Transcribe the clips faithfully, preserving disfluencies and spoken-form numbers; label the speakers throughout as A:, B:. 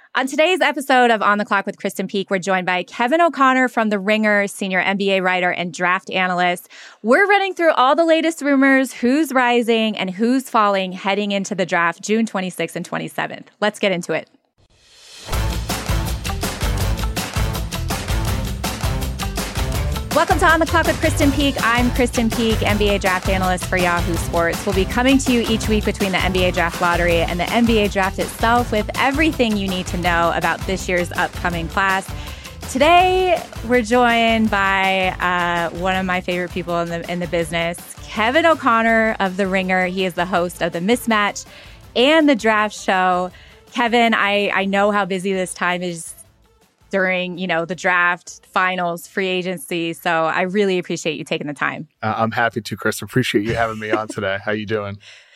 A: On today's episode of On the Clock with Kristen Peak, we're joined by Kevin O'Connor from The Ringer, senior N B A writer and draft analyst. We're running through all the latest rumors, who's rising and who's falling heading into the draft June twenty-sixth and twenty-seventh. Let's get into it. Welcome to On the Clock with Kristen Peak. I'm Kristen Peak, N B A draft analyst for Yahoo Sports. We'll be coming to you each week between the N B A draft lottery and the N B A draft itself with everything you need to know about this year's upcoming class. Today, we're joined by uh, one of my favorite people in the in the business, Kevin O'Connor of The Ringer. He is the host of The Mismatch and The Draft Show. Kevin, I, I know how busy this time is during, you know, the draft, finals, free agency. So I really appreciate you taking the time.
B: Uh, I'm happy to, Chris. Appreciate you having me on today. How you doing?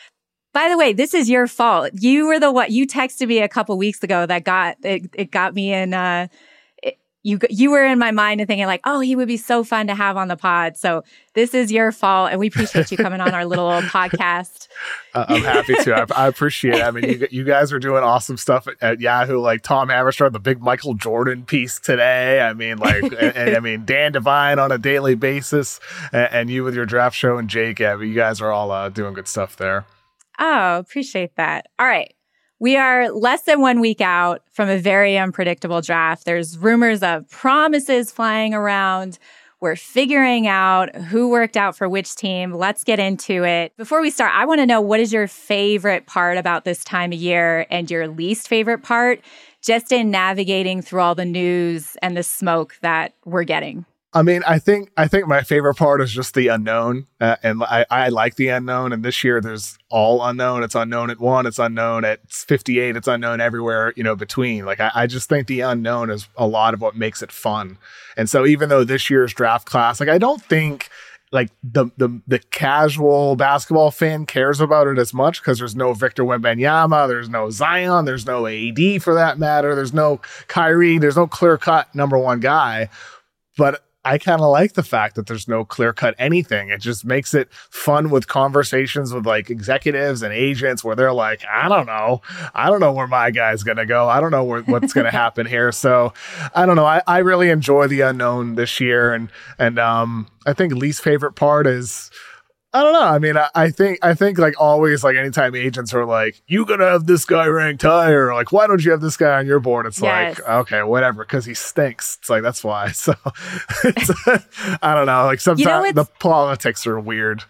A: By the way, this is your fault. You were the one, you texted me a couple weeks ago that got, it, it got me in, uh, it, you you were in my mind and thinking like, oh, he would be so fun to have on the pod. So this is your fault. And we appreciate you coming on our little podcast.
B: Uh, I'm happy to. I, I appreciate it. I mean, you, you guys are doing awesome stuff at, at Yahoo. Like Tom Haberstroh, the big Michael Jordan piece today. I mean, like, and, and I mean, Dan Devine on a daily basis, and, and you with your draft show, and Jake. I mean, you guys are all uh, doing good stuff there.
A: Oh, appreciate that. All right. We are less than one week out from a very unpredictable draft. There's rumors of promises flying around. We're figuring out who worked out for which team. Let's get into it. Before we start, I want to know, what is your favorite part about this time of year and your least favorite part, just in navigating through all the news and the smoke that we're getting?
B: I mean, I think I think my favorite part is just the unknown, uh, and I, I like the unknown. And this year, there's all unknown. It's unknown at one. It's unknown at fifty-eight. It's unknown everywhere, you know, between. Like I, I just think the unknown is a lot of what makes it fun. And so, even though this year's draft class, like I don't think like the the the casual basketball fan cares about it as much because there's no Victor Wembanyama, there's no Zion, there's no A D for that matter, there's no Kyrie, there's no clear cut number one guy, but I kind of like the fact that there's no clear-cut anything. It just makes it fun with conversations with like executives and agents where they're like, I don't know. I don't know where my guy's going to go. I don't know where, what's going to happen here. So I don't know. I, I really enjoy the unknown this year. And, and um, I think least favorite part is, I don't know. I mean, I, I think, I think like always, like anytime agents are like, you gonna have this guy ranked higher, like, why don't you have this guy on your board? It's
A: yes.
B: like, okay, whatever. Cause he stinks. It's like, that's why. So it's, I don't know. Like sometimes you know, the politics are weird.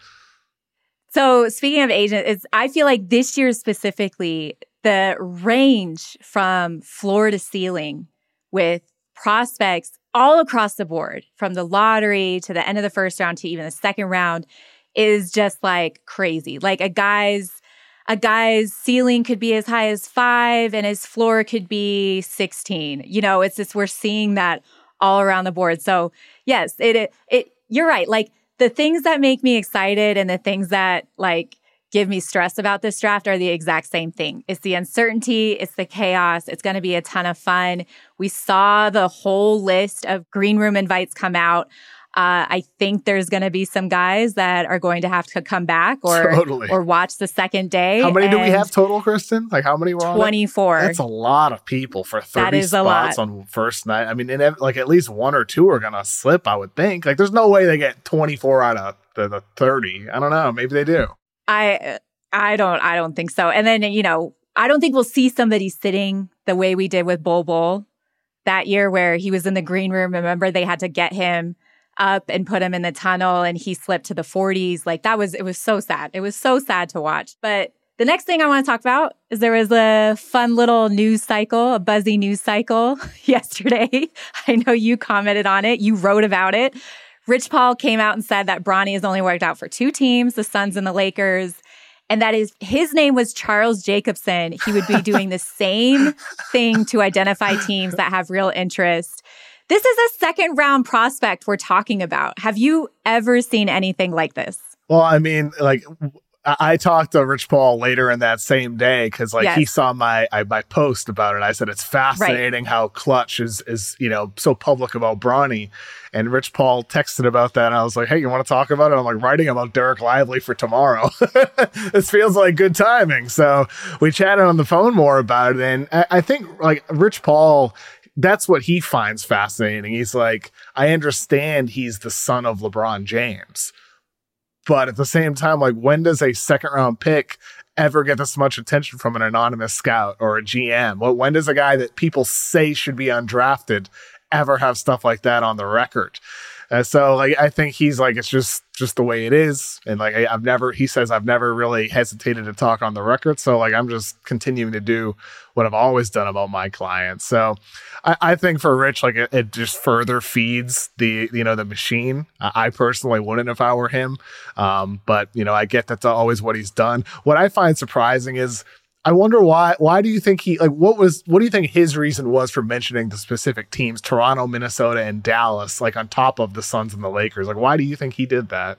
A: So speaking of agents, it's, I feel like this year specifically, the range from floor to ceiling with prospects all across the board, from the lottery to the end of the first round to even the second round, is just like crazy. Like a guy's a guy's ceiling could be as high as five and his floor could be sixteen. You know, it's just, we're seeing that all around the board. So yes, it, it, it you're right. Like the things that make me excited and the things that like give me stress about this draft are the exact same thing. It's the uncertainty. It's the chaos. It's going to be a ton of fun. We saw the whole list of green room invites come out. Uh, I think there's going to be some guys that are going to have to come back or
B: totally.
A: or watch the second day.
B: How many do we have total, Kristen? Like how many were on
A: twenty-four.
B: That's a lot of people for thirty
A: that is
B: spots on first night. I mean, and like at least one or two are going to slip, I would think. Like there's no way they get twenty-four out of the, the thirty. I don't know. Maybe they do.
A: I I don't I don't think so. And then, you know, I don't think we'll see somebody sitting the way we did with Bol Bol that year where he was in the green room. Remember, they had to get him up and put him in the tunnel and he slipped to the forties. Like that was, it was so sad. It was so sad to watch. But the next thing I want to talk about is there was a fun little news cycle, a buzzy news cycle yesterday. I know you commented on it. You wrote about it. Rich Paul came out and said that Bronny has only worked out for two teams, the Suns and the Lakers. And that is, his name was Charles Jacobson. He would be doing the same thing to identify teams that have real interest. This is a second round prospect we're talking about. Have you ever seen anything like this?
B: Well, I mean, like I, I talked to Rich Paul later in that same day because like
A: Yes.
B: he saw my I, my post about it. I said it's fascinating how Clutch is is you know so public about Bronny. And Rich Paul texted about that, and I was like, "Hey, you want to talk about it?" I'm like writing about Derek Lively for tomorrow. This feels like good timing. So we chatted on the phone more about it, and I, I think like Rich Paul, that's what he finds fascinating. He's like, I understand he's the son of LeBron James, but at the same time, like, when does a second round pick ever get this much attention from an anonymous scout or a G M? Well, when does a guy that people say should be undrafted ever have stuff like that on the record? Uh, so like, I think he's like, it's just, just the way it is. And like, I, I've never, he says, I've never really hesitated to talk on the record. So like, I'm just continuing to do what I've always done about my clients. So I, I think for Rich, like it, it just further feeds the, you know, the machine. I, I personally wouldn't if I were him. Um, but you know, I get that's always what he's done. What I find surprising is, I wonder why, why do you think he, like, what was, what do you think his reason was for mentioning the specific teams, Toronto, Minnesota, and Dallas, like on top of the Suns and the Lakers? Like, why do you think he did that?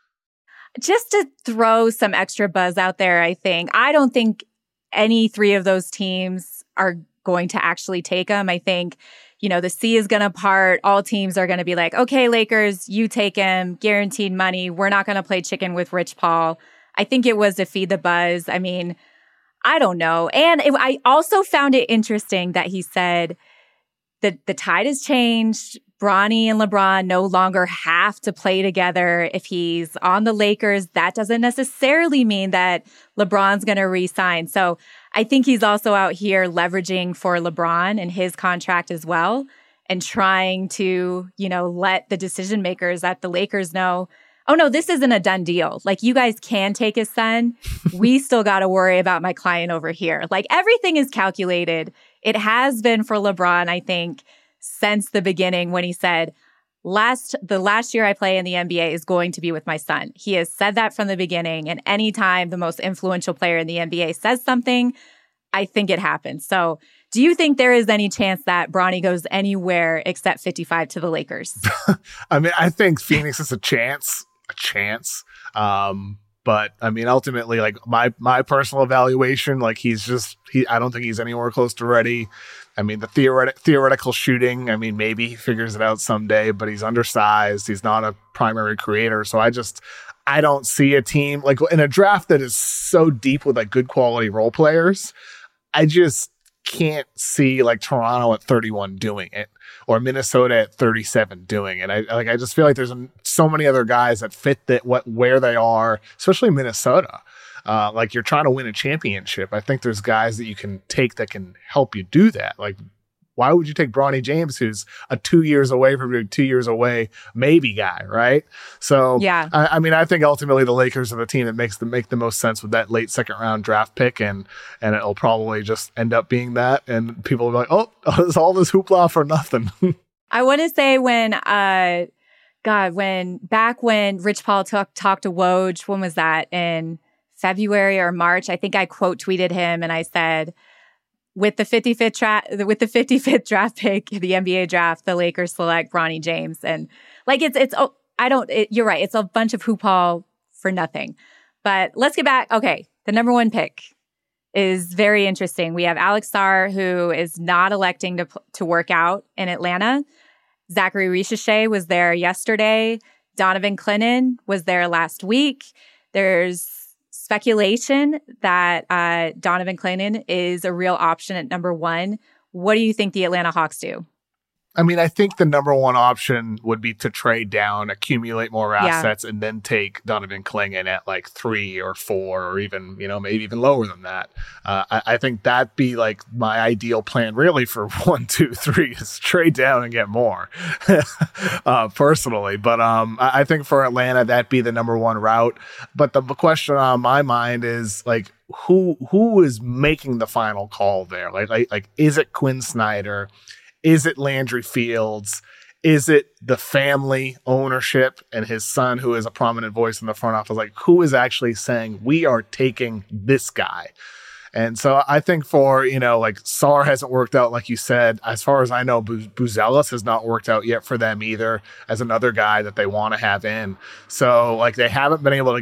A: Just to throw some extra buzz out there, I think. I don't think any three of those teams are going to actually take him. I think, you know, the sea is going to part. All teams are going to be like, okay, Lakers, you take him, guaranteed money. We're not going to play chicken with Rich Paul. I think it was to feed the buzz. I mean, I don't know. And it, I also found it interesting that he said that the tide has changed. Bronny and LeBron no longer have to play together. If he's on the Lakers, that doesn't necessarily mean that LeBron's going to re-sign. So I think he's also out here leveraging for LeBron and his contract as well, and trying to, you know, let the decision makers at the Lakers know, oh, no, this isn't a done deal. Like, you guys can take his son. We still got to worry about my client over here. Like, everything is calculated. It has been for LeBron, I think, since the beginning when he said, last the last year I play in the N B A is going to be with my son. He has said that from the beginning. And anytime the most influential player in the N B A says something, I think it happens. So do you think there is any chance that Bronny goes anywhere except fifty-five to the Lakers?
B: I mean, I think Phoenix is a chance. a chance. Um, but I mean, ultimately, like my, my personal evaluation, like he's just, he, I don't think he's anywhere close to ready. I mean, the theoretic, theoretical shooting, I mean, maybe he figures it out someday, but he's undersized. He's not a primary creator. So I just, I don't see a team like in a draft that is so deep with like good quality role players. I just can't see like Toronto at thirty-one doing it, or Minnesota at thirty-seven doing it. I like I just feel like there's so many other guys that fit that what where they are, especially Minnesota. Uh, like you're trying to win a championship. I think there's guys that you can take that can help you do that. Like, why would you take Bronny James, who's a two years away from being two years away maybe guy, right? So
A: yeah,
B: I, I mean, I think ultimately the Lakers are the team that makes the make the most sense with that late second round draft pick, and and it'll probably just end up being that, and people will be like, oh, it's all this hoopla for nothing.
A: I want to say when, uh, God, when back when Rich Paul talk, talked to Woj, when was that, in February or March? I think I quote tweeted him and I said, With the fifty-fifth tra- with the fifty-fifth draft pick, the N B A draft, the Lakers select Bronny James, and like it's it's oh, I don't. It, you're right. It's a bunch of hoopla for nothing. But let's get back. Okay, the number one pick is very interesting. We have Alex Sarr, who is not electing to to work out in Atlanta. Zachary Richeche was there yesterday. Donovan Clingan was there last week. There's speculation that uh, Donovan Clingan is a real option at number one. What do you think the Atlanta Hawks do?
B: I mean, I think the number one option would be to trade down, accumulate more assets, yeah. and then take Donovan Clingan at like three or four, or even, you know, maybe even lower than that. Uh, I, I think that'd be like my ideal plan, really, for one, two, three, is trade down and get more, uh, personally. But um, I, I think for Atlanta, that'd be the number one route. But the question on my mind is like, who who is making the final call there? Like, like, like is it Quinn Snyder? Is it Landry Fields? Is it the family ownership and his son, who is a prominent voice in the front office? Like, who is actually saying, we are taking this guy? And so I think for, you know, like Sarr hasn't worked out, like you said. As far as I know, Bu- Buzelis has not worked out yet for them either, as another guy that they want to have in. So like they haven't been able to get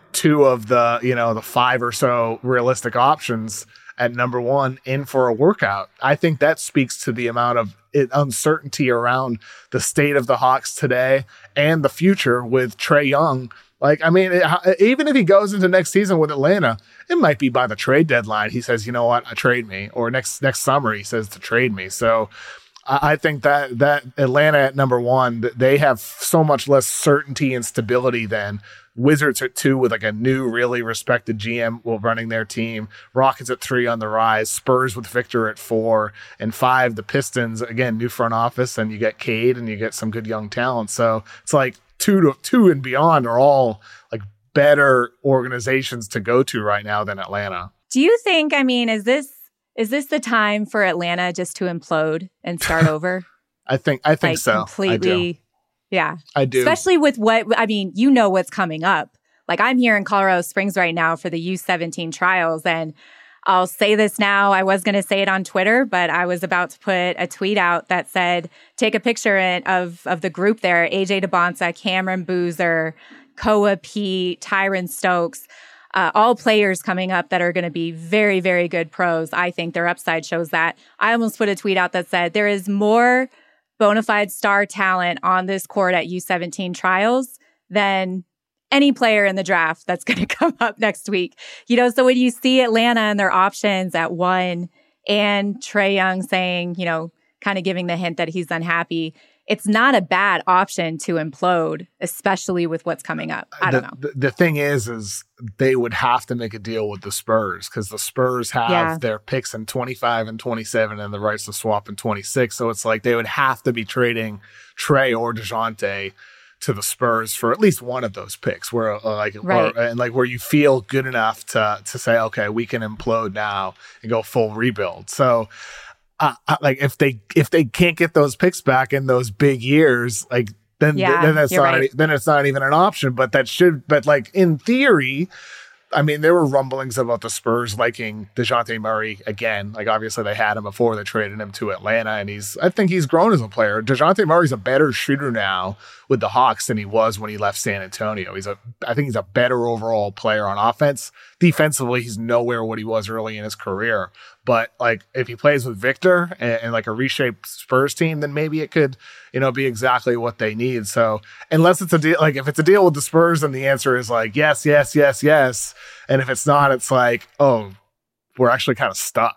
B: two of the, you know, the five or so realistic options at number one in for a workout. I think that speaks to the amount of uncertainty around the state of the Hawks today and the future with Trae Young. Like, I mean, it, even if he goes into next season with Atlanta, it might be by the trade deadline. He says, you know what, I trade me. Or next next summer, he says to trade me. So I, I think that that Atlanta at number one, they have so much less certainty and stability than Wizards at two with like a new, really respected G M running their team. Rockets at three on the rise. Spurs with Victor at four. And five, the Pistons, again, new front office. And you get Cade and you get some good young talent. So it's like two to two and beyond are all like better organizations to go to right now than Atlanta.
A: Do you think, I mean, is this is this the time for Atlanta just to implode and start over?
B: I think I think
A: like
B: so.
A: Completely. Yeah.
B: I do.
A: Especially with what, I mean, you know what's coming up. Like I'm here in Colorado Springs right now for the U seventeen trials. And I'll say this now. I was going to say it on Twitter, but I was about to put a tweet out that said, take a picture in, of, of the group there. A J DeBonsa, Cameron Boozer, Koa Pete, Tyron Stokes, uh, all players coming up that are going to be very, very good pros. I think their upside shows that. I almost put a tweet out that said, there is more bona fide star talent on this court at U seventeen trials than any player in the draft that's going to come up next week. You know, so when you see Atlanta and their options at one and Trae Young saying, you know, kind of giving the hint that he's unhappy, it's not a bad option to implode, especially with what's coming up. I don't
B: the,
A: know.
B: The, the thing is, is they would have to make a deal with the Spurs because the Spurs have
A: Yeah.
B: their picks in twenty-five and twenty-seven and the rights to swap in twenty-six. So it's like they would have to be trading Trae or DeJounte to the Spurs for at least one of those picks where uh, like,
A: Right.
B: or, and like where you feel good enough to, to say, okay, we can implode now and go full rebuild. So Uh, like if they if they can't get those picks back in those big years, like then
A: Yeah,
B: then that's
A: you're
B: not
A: right.
B: any, then it's not even an option. But that should but like in theory, I mean, there were rumblings about the Spurs liking DeJounte Murray again. Like obviously they had him before they traded him to Atlanta, and he's I think he's grown as a player. DeJounte Murray's a better shooter now with the Hawks than he was when he left San Antonio. He's a I think he's a better overall player on offense. Defensively, he's nowhere what he was early in his career. But like if he plays with Victor and, and like a reshaped Spurs team, then maybe it could, you know, be exactly what they need. So unless it's a deal, like if it's a deal with the Spurs, then the answer is like yes, yes, yes, yes. And if it's not, it's like, oh, we're actually kind of stuck.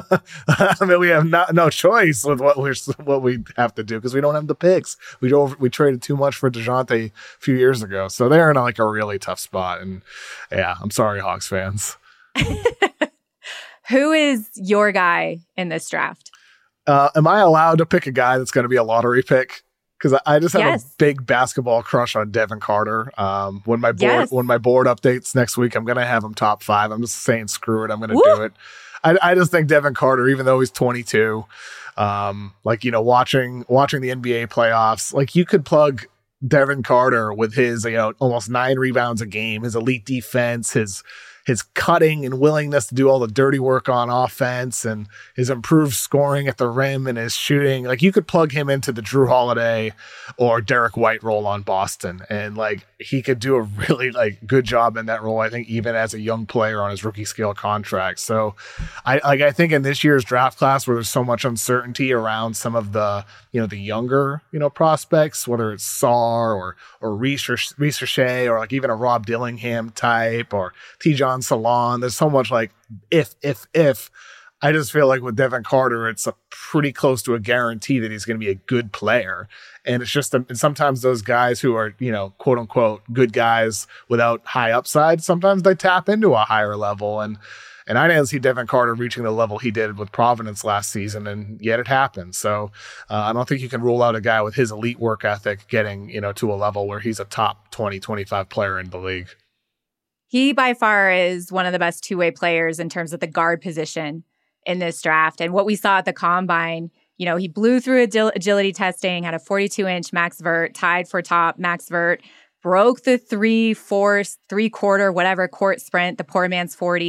B: I mean, we have not, no choice with what we're what we have to do because we don't have the picks. We over, we traded too much for DeJounte a few years ago, so they're in like a really tough spot. And yeah, I'm sorry, Hawks fans.
A: Who is your guy in this draft?
B: Uh, am I allowed to pick a guy that's going to be a lottery pick? Because I, I just have
A: Yes.
B: a big basketball crush on Devin Carter. Um, when my board
A: Yes.
B: when my board updates next week, I'm going to have him top five. I'm just saying, screw it. I'm going to
A: Woo!
B: do it. I, I just think Devin Carter, even though he's twenty-two, um, like you know, watching watching the N B A playoffs, like you could plug Devin Carter with his you know almost nine rebounds a game, his elite defense, his his cutting and willingness to do all the dirty work on offense and his improved scoring at the rim and his shooting. Like you could plug him into the Drew Holiday or Derek White role on Boston. And like, he could do a really like good job in that role. I think even as a young player on his rookie scale contract. So I like, I think in this year's draft class where there's so much uncertainty around some of the, you know, the younger, you know, prospects, whether it's Sarr or, or Reese or, Reese or Shea, or like even a Rob Dillingham type or T-John Salon. There's so much like if, if, if. I just feel like with Devin Carter, it's a pretty close to a guarantee that he's going to be a good player. And it's just, a, and sometimes those guys who are, you know, quote unquote, good guys without high upside, sometimes they tap into a higher level. And, and I didn't see Devin Carter reaching the level he did with Providence last season, and yet it happened. So uh, I don't think you can rule out a guy with his elite work ethic getting, you know, to a level where he's a top twenty, twenty-five player in the league.
A: He by far is one of the best two-way players in terms of the guard position in this draft. And what we saw at the combine, you know, he blew through agil- agility testing, had a forty-two inch max vert, tied for top max vert, broke the three, four, three quarter, whatever court sprint, the poor man's forty,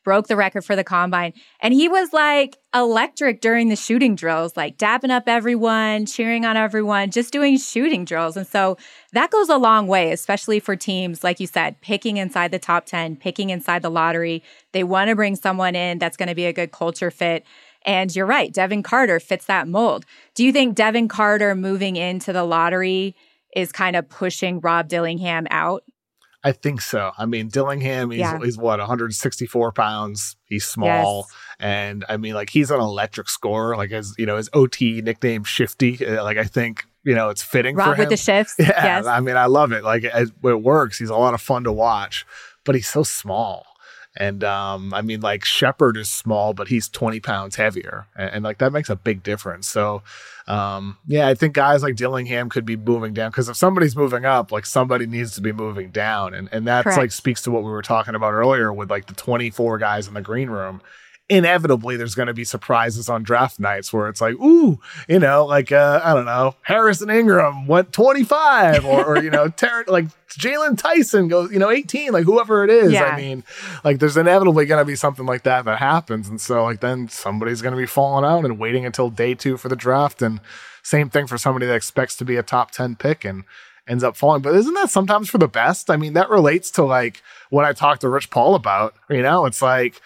A: broke the record for the combine. And he was like electric during the shooting drills, like dapping up everyone, cheering on everyone, just doing shooting drills. And so that goes a long way, especially for teams, like you said, picking inside the top ten, picking inside the lottery. They want to bring someone in that's going to be a good culture fit. And you're right, Devin Carter fits that mold. Do you think Devin Carter moving into the lottery is kind of pushing Rob Dillingham out?
B: I think so. I mean, Dillingham, he's, yeah. he's what, one hundred sixty-four pounds. He's small. Yes. And I mean, like, he's an electric scorer. Like, his, you know, his O T nickname Shifty. Uh, like, I think, you know, it's fitting
A: Rob
B: for him.
A: with the shifts.
B: Yeah.
A: Yes.
B: I mean, I love it. Like, it, it works. He's a lot of fun to watch, but he's so small. And um, I mean, like, Shepard is small, but he's twenty pounds heavier. And, and like, that makes a big difference. So, um, yeah, I think guys like Dillingham could be moving down, because if somebody's moving up, like, somebody needs to be moving down. And, and that's Correct. Like speaks to what we were talking about earlier with like the twenty-four guys in the green room. Inevitably, there's going to be surprises on draft nights where it's like, ooh, you know, like, uh, I don't know, Harrison Ingram went twenty-five or, or you know, Ter- like Jalen Tyson goes, you know, eighteen, like whoever it is. Yeah. I mean, like there's inevitably going to be something like that that happens. And so like then somebody's going to be falling out and waiting until day two for the draft. And same thing for somebody that expects to be a top ten pick and ends up falling. But isn't that sometimes for the best? I mean, that relates to like what I talked to Rich Paul about, you know, it's like,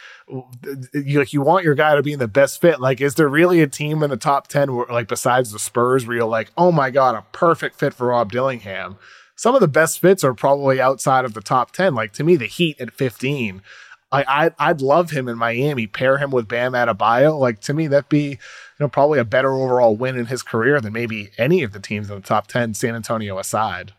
B: you like you want your guy to be in the best fit. Like, is there really a team in the top ten where, like, besides the Spurs, where you're like, oh my God, a perfect fit for Rob Dillingham? Some of the best fits are probably outside of the top ten. Like, to me, the Heat at fifteen, I I'd, I'd love him in Miami. Pair him with Bam Adebayo. Like, to me, that'd be, you know, probably a better overall win in his career than maybe any of the teams in the top ten, San Antonio aside.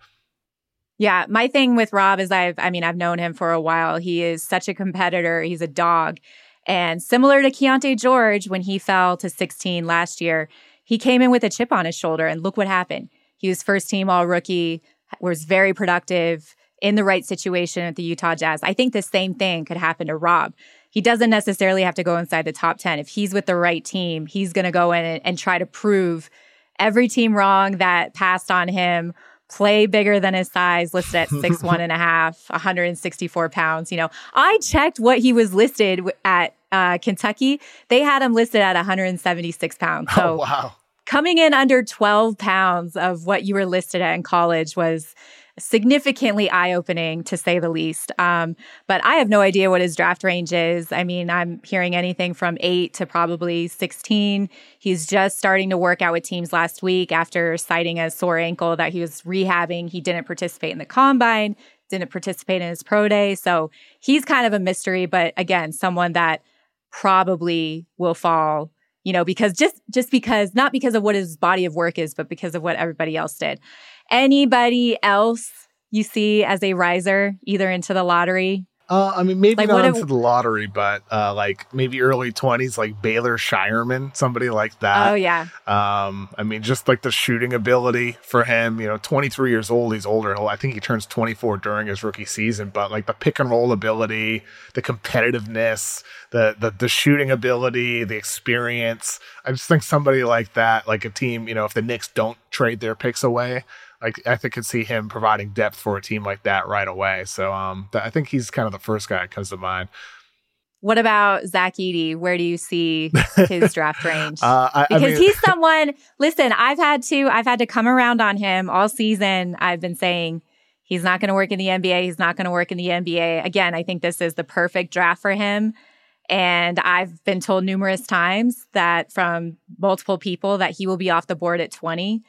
A: Yeah, my thing with Rob is I've, I mean, I've known him for a while. He is such a competitor. He's a dog. And similar to Keontae George, when he fell to sixteen last year, he came in with a chip on his shoulder, and look what happened. He was first team all rookie, was very productive in the right situation at the Utah Jazz. I think the same thing could happen to Rob. He doesn't necessarily have to go inside the top ten. If he's with the right team, he's going to go in and, and try to prove every team wrong that passed on him. Play bigger than his size, listed at six one and a half, one hundred sixty-four pounds. You know, I checked what he was listed at uh, Kentucky. They had him listed at one hundred seventy-six pounds. So
B: oh, wow.
A: Coming in under twelve pounds of what you were listed at in college was significantly eye-opening, to say the least. Um, but I have no idea what his draft range is. I mean, I'm hearing anything from eight to probably sixteen. He's just starting to work out with teams last week after citing a sore ankle that he was rehabbing. He didn't participate in the combine, didn't participate in his pro day. So he's kind of a mystery, but again, someone that probably will fall, you know, because just, just because, not because of what his body of work is, but because of what everybody else did. Anybody else you see as a riser, either into the lottery?
B: Uh, I mean, maybe
A: like,
B: not
A: what
B: into the lottery, but uh, like maybe early twenties, like Baylor Shireman, somebody like that.
A: Oh, yeah.
B: Um, I mean, just like the shooting ability for him, you know, twenty-three years old, he's older. I think he turns twenty-four during his rookie season, but like the pick and roll ability, the competitiveness, the, the, the shooting ability, the experience. I just think somebody like that, like a team, you know, if the Knicks don't trade their picks away, like I think could see him providing depth for a team like that right away. So um, th- I think he's kind of the first guy that comes to mind.
A: What about Zach Edey? Where do you see his draft range?
B: Uh, I,
A: because
B: I mean,
A: he's someone. Listen, I've had to. I've had to come around on him all season. I've been saying he's not going to work in the N B A. He's not going to work in the N B A. Again, I think this is the perfect draft for him. And I've been told numerous times that from multiple people that he will be off the board at twenty.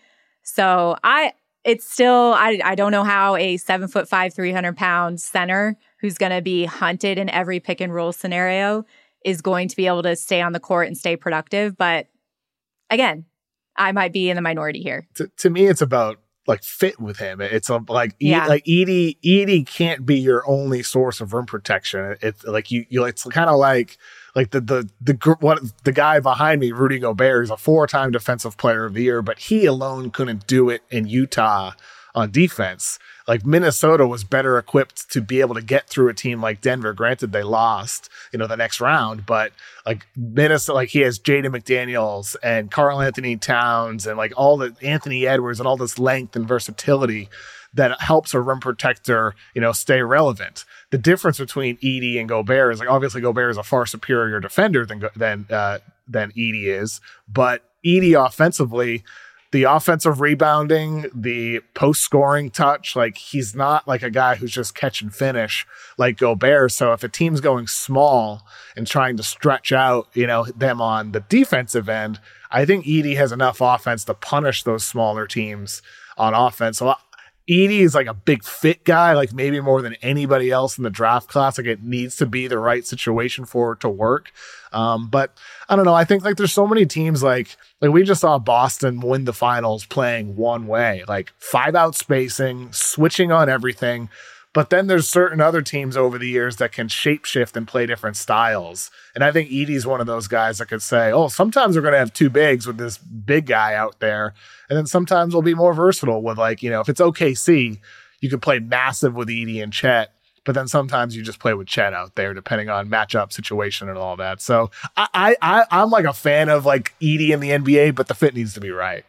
A: So I. It's still, I, I don't know how a seven foot five, three hundred pound center who's going to be hunted in every pick and roll scenario is going to be able to stay on the court and stay productive. But again, I might be in the minority here.
B: To, to me, it's about like fit with him. It's a, like,
A: yeah.
B: e- like Edey, Edey can't be your only source of rim protection. It's like you, you it's kind of like, Like the the the what the guy behind me, Rudy Gobert, is a four-time Defensive Player of the Year, but he alone couldn't do it in Utah on defense. Like Minnesota was better equipped to be able to get through a team like Denver. Granted, they lost, you know, the next round, but like Minnesota, like he has Jaden McDaniels and Karl Anthony Towns and like all the Anthony Edwards and all this length and versatility that helps a rim protector, you know, stay relevant. The difference between Edey and Gobert is like, obviously Gobert is a far superior defender than, than, uh, than Edey is, but Edey offensively, the offensive rebounding, the post-scoring touch, like he's not like a guy who's just catch and finish like Gobert. So if a team's going small and trying to stretch out, you know, them on the defensive end, I think Edey has enough offense to punish those smaller teams on offense. So Edey is like a big fit guy, like maybe more than anybody else in the draft class. Like it needs to be the right situation for it to work. Um, but I don't know. I think like there's so many teams like, like we just saw Boston win the finals playing one way, like five out spacing, switching on everything. But then there's certain other teams over the years that can shapeshift and play different styles. And I think Edey's one of those guys that could say, oh, sometimes we're going to have two bigs with this big guy out there. And then sometimes we'll be more versatile with like, you know, if it's O K C, you could play massive with Edey and Chet. But then sometimes you just play with Chet out there, depending on matchup situation and all that. So I, I, I'm like a fan of like Edey in the N B A, but the fit needs to be right.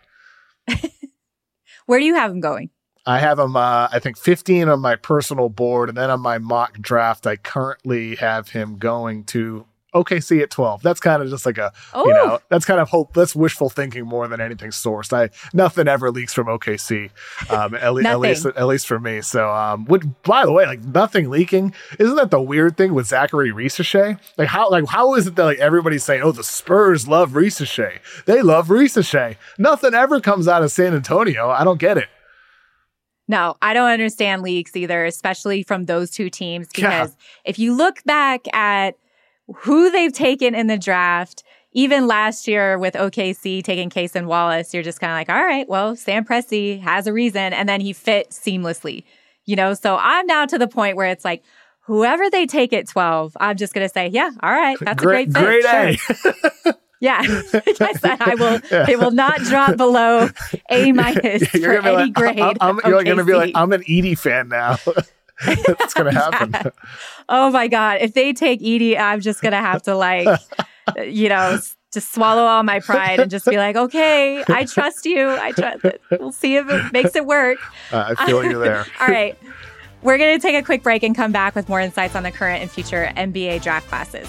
A: Where do you have him going?
B: I have him, uh, I think, fifteen on my personal board. And then on my mock draft, I currently have him going to O K C at twelve. That's kind of just like a, oh. you know, that's kind of hope. That's wishful thinking more than anything sourced. I Nothing ever leaks from O K C, um, at, le- at least at least for me. So, um, would, by the way, like nothing leaking. Isn't that the weird thing with Zachary Risacher? Like how, like how is it that like everybody's saying, oh, the Spurs love Risacher. They love Risacher. Nothing ever comes out of San Antonio. I don't get it.
A: No, I don't understand leaks either, especially from those two teams, because yeah. if you look back at who they've taken in the draft, even last year with O K C taking Cason Wallace, you're just kind of like, all right, well, Sam Presti has a reason, and then he fit seamlessly, you know? So I'm now to the point where it's like, whoever they take at twelve, I'm just going to say, yeah, all right, that's
B: great,
A: a great fit.
B: Great
A: sure. A. Yeah, I said I will. Yeah. It will not drop below A minus for any
B: like,
A: grade.
B: I'm, I'm, you're going to be like, I'm an Edey fan now. That's going to happen.
A: Yeah. Oh my God! If they take Edey, I'm just going to have to like, you know, just swallow all my pride and just be like, okay, I trust you. I trust it. We'll see if it makes it work.
B: Uh, I feel you there.
A: All right, we're going to take a quick break and come back with more insights on the current and future N B A draft classes.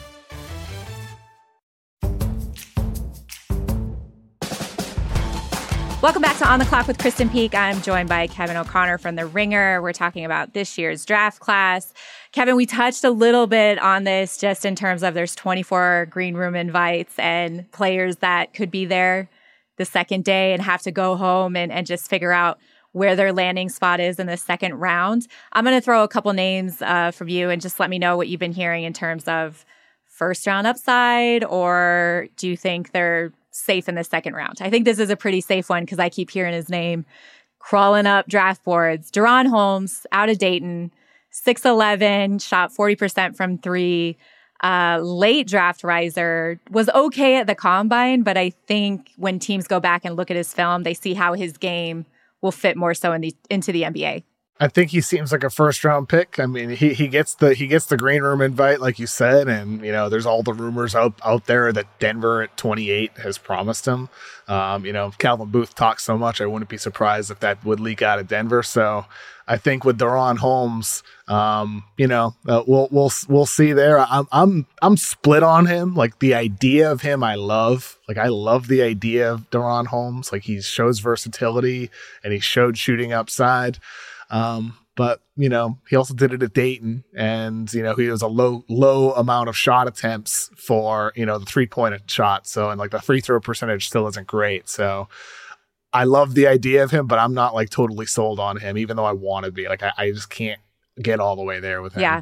A: Welcome back to On the Clock with Kristen Peak. I'm joined by Kevin O'Connor from The Ringer. We're talking about this year's draft class. Kevin, we touched a little bit on this just in terms of there's twenty-four green room invites and players that could be there the second day and have to go home and, and just figure out where their landing spot is in the second round. I'm going to throw a couple names uh, from you and just let me know what you've been hearing in terms of first round upside, or do you think they're safe in the second round? I think this is a pretty safe one because I keep hearing his name crawling up draft boards. DaRon Holmes out of Dayton, six eleven, shot forty percent from three, uh, late draft riser, was okay at the combine, but I think when teams go back and look at his film, they see how his game will fit more so in the into the N B A.
B: I think he seems like a first round pick. I mean, he he gets the he gets the green room invite, like you said, and you know, there's all the rumors out out there that Denver at twenty-eight has promised him. Um, you know, Calvin Booth talks so much, I wouldn't be surprised if that would leak out of Denver. So I think with DaRon Holmes, um, you know, uh, we'll we'll we'll see there. I'm I'm I'm split on him. Like the idea of him, I love. Like I love the idea of DaRon Holmes. Like he shows versatility and he showed shooting upside. Um, but you know, he also did it at Dayton, and you know, he was a low, low amount of shot attempts for, you know, the three point shot. So, and like the free throw percentage still isn't great. So I love the idea of him, but I'm not like totally sold on him, even though I want to be. Like I, I just can't get all the way there with him.
A: Yeah.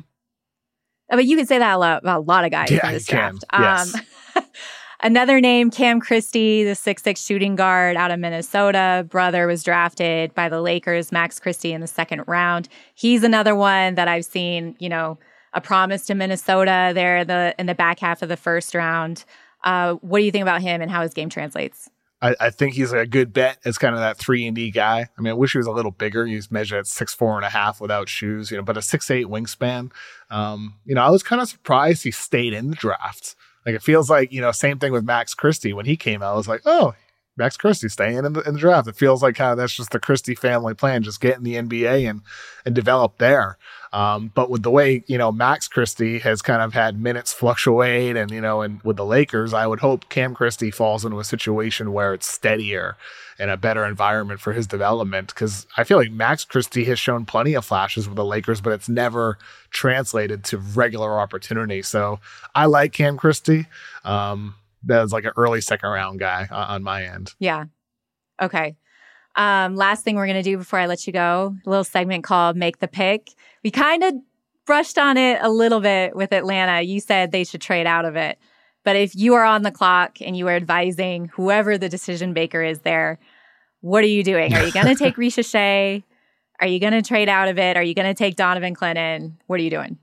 A: I mean, you can say that a lot about a lot of guys
B: yeah,
A: in this
B: you
A: draft.
B: Can. Yes.
A: Um, Another name, Cam Christie, the six six shooting guard out of Minnesota. Brother was drafted by the Lakers, Max Christie, in the second round. He's another one that I've seen, you know, a promise to Minnesota there the in the back half of the first round. Uh, what do you think about him and how his game translates?
B: I, I think he's a good bet as kind of that three and D guy. I mean, I wish he was a little bigger. He's measured at six four and a half without shoes, you know, but a six eight wingspan. Um, you know, I was kind of surprised he stayed in the draft. Like, it feels like, you know, same thing with Max Christie when he came out. I was like, oh, Max Christie staying in the, in the draft. It feels like kind of that's just the Christie family plan, just get in the N B A and and develop there. Um, but with the way, you know, Max Christie has kind of had minutes fluctuate and, you know, and with the Lakers, I would hope Cam Christie falls into a situation where it's steadier and a better environment for his development. Because I feel like Max Christie has shown plenty of flashes with the Lakers, but it's never translated to regular opportunity. So I like Cam Christie. Um, that was like an early second round guy uh, on my end.
A: Yeah. Okay. Um, last thing we're going to do before I let you go, a little segment called Make the Pick. We kind of brushed on it a little bit with Atlanta. You said they should trade out of it. But if you are on the clock and you are advising whoever the decision maker is there, what are you doing? Are you going to take Risha Shea? Are you going to trade out of it? Are you going to take Donovan Clinton? What are you doing?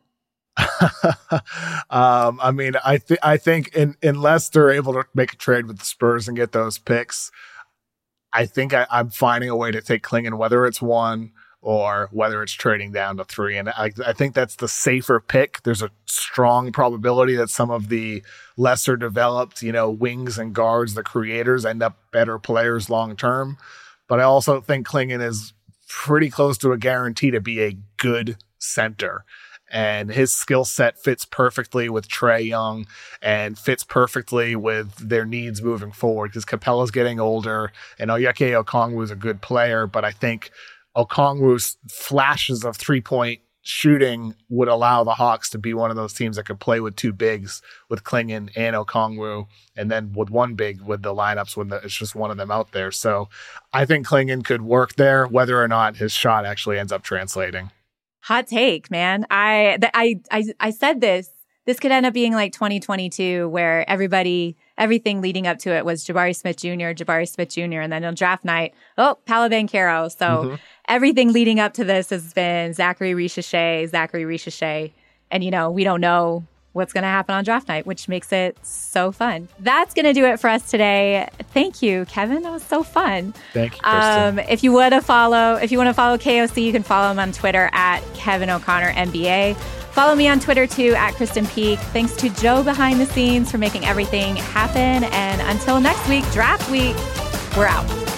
B: um, I mean, I, th- I think in, unless they're able to make a trade with the Spurs and get those picks, I think I, I'm finding a way to take Clingan, whether it's one or whether it's trading down to three. And I, I think that's the safer pick. There's a strong probability that some of the lesser developed, you know, wings and guards, the creators, end up better players long term. But I also think Clingan is pretty close to a guarantee to be a good center. And his skill set fits perfectly with Trae Young and fits perfectly with their needs moving forward because Capella's getting older and Onyeka Okongwu is a good player. But I think Okongwu's flashes of three-point shooting would allow the Hawks to be one of those teams that could play with two bigs with Clingan and Okongwu, and then with one big with the lineups when the, it's just one of them out there. So I think Clingan could work there, whether or not his shot actually ends up translating.
A: Hot take, man. I, th- I, I, I said this. This could end up being like twenty twenty-two, where everybody, everything leading up to it was Jabari Smith Junior, Jabari Smith Junior, and then on draft night, oh, Paolo Banchero. So mm-hmm. everything leading up to this has been Zachary Risha-Shea, Zachary Risha-Shea. And, you know, we don't know what's going to happen on draft night, which makes it so fun. That's going to do it for us today. Thank you, Kevin. That was so fun.
B: Thank you, Kristen.
A: Um, if you want to follow, if you want to follow K O C, you can follow him on Twitter at Kevin O'Connor N B A. Follow me on Twitter too at Kristen Peak. Thanks to Joe behind the scenes for making everything happen. And until next week, draft week, we're out.